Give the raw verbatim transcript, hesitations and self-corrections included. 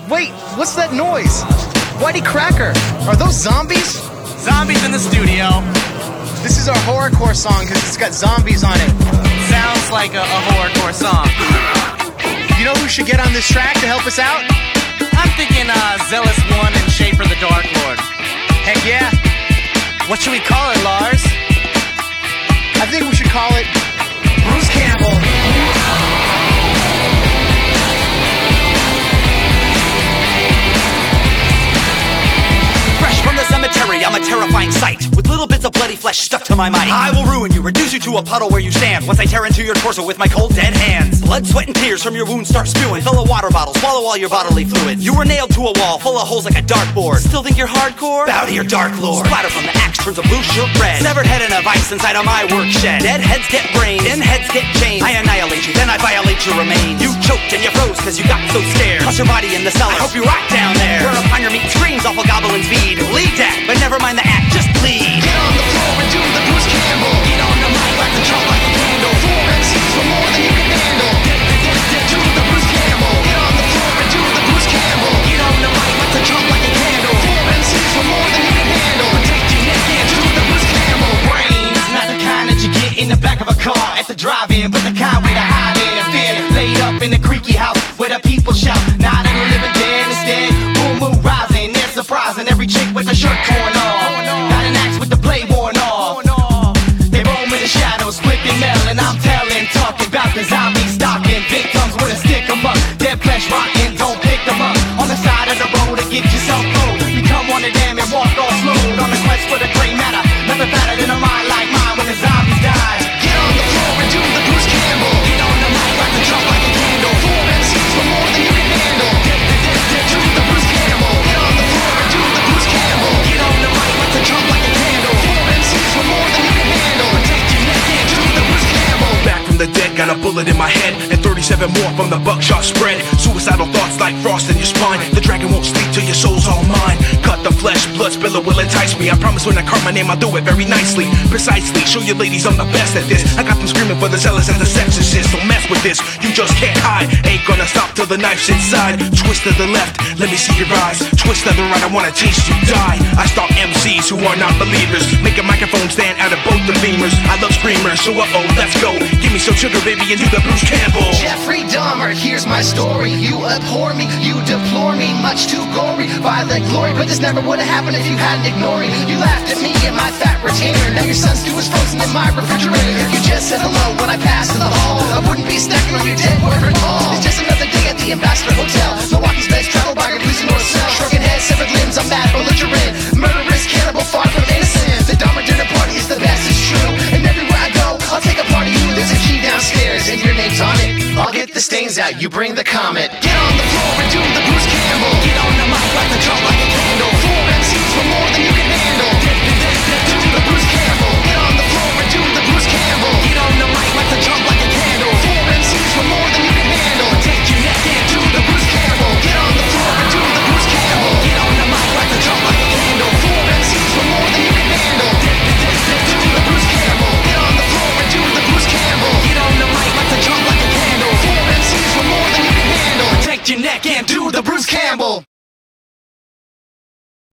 Wait, what's that noise? Whitey Cracker, are those zombies? Zombies in the studio. This is our horrorcore song because it's got zombies on it. Sounds like a, a horrorcore song. You know who should get on this track to help us out? I'm thinking uh, Zealous One and Schaefer the Dark Lord. Heck yeah. What should we call it, Lars? I think we should call it Bruce Campbell. Fresh from the cemetery, I'm a terrifying sight, with little bits of bloody flesh stuck to my mind. I will ruin you, reduce you to a puddle where you stand, once I tear into your torso with my cold dead hands. Blood, sweat, and tears from your wounds start spewing. Fill a water bottle, swallow all your bodily fluids. You were nailed to a wall, full of holes like a dartboard. Still think you're hardcore? Bow to your dark lord. Splatter from the axe turns a blue shirt red. Severed head and a vice inside of my work shed. Dead heads get brains, then heads get chained. I annihilate you, then I violate your remains. You choked and you froze cause you got so scared. Toss your body in the cellar, I hope you rot down there. Where upon your meat screams awful goblins feed. Lead that, but never mind the act, just bleed. Get on the floor and do the Bruce Campbell. Get on the mic like the drum like a candle. Four M Cs for more than you can handle. Get, get, get, do the Bruce Campbell. Get on the floor and do the Bruce Campbell. Get on the mic like the drum like a candle. Four M Cs for more than you can handle. Protect your neck and do the Bruce Campbell. Brains, not the kind that you get in the back of a car at the drive-in, but the kind where the hide in and fear. Laid up in the creaky house where the people shout, not in the living dead instead. Boom, boom, rising, they're surprising. Every chick with a shirt torn off. Got an axe with the blade worn off. They roam in the shadows, split and mel, and I'm telling, talking about the zombies stalking victims with a stick 'em up. Dead flesh rotten, don't pick them up. On the side of the road to get yourself cold. Become one of them and walk all slow. On the quest for the gray matter, nothing better than a mind like mine when the zombies die. Get on the floor and do the Bruce Campbell. Get on the mic like the drum like a candle. Four M Cs for more than you can handle. Get, get, get, do the Bruce Campbell. Get on the floor and do the Bruce Campbell. Get on the mic like the drum like a candle. Four M Cs for more than you can handle. Protect your neck and do the Bruce Campbell. Back from the dead, got a bullet in my head, and thirty-seven more from the buckshot spread. Suicidal thoughts like frost in your spine. The dragon won't sleep till your soul's all mine. Cut the flesh, blood spiller will entice me. I promise when I carve my name, I'll do it very nicely, precisely. Show you ladies I'm the best at this. I got them screaming for the zealous and the sexist. Don't mess with this, you just can't hide. Ain't gonna stop till the knife's inside. Twist to the left, let me see your eyes. Twist to the right, I wanna taste you die. I stalk M Cs who are not believers. Make a microphone stand out of both the beamers. I love screamers, so uh-oh, let's go. Give me some sugar, baby, and do the Bruce Campbell. Jeffrey Dahmer, here's my story. You abhor me, you deplore me, much too gory. Violent glory, but this never would have happened if you hadn't ignored me. You laughed at me and my fat retainer. Now your son stew is frozen in my refrigerator. You just said hello when I passed in the hall. I wouldn't be stacking on your dead boyfriend Paul. It's just another day at the Ambassador Hotel. Milwaukee's best travel bargain, police in North South. Shrunken head, severed limbs, I'm mad, belligerent. Murderous cannibal, far from innocent. The Dahmer dinner party is the best, it's true. And everywhere I go, I'll take a part of you. There's a key downstairs and your name's on it. I'll get the stains out, you bring the comet. Get on the floor and do the Bruce Campbell. Get on the mic like the drum like a candle. Four M Cs for more than you can handle.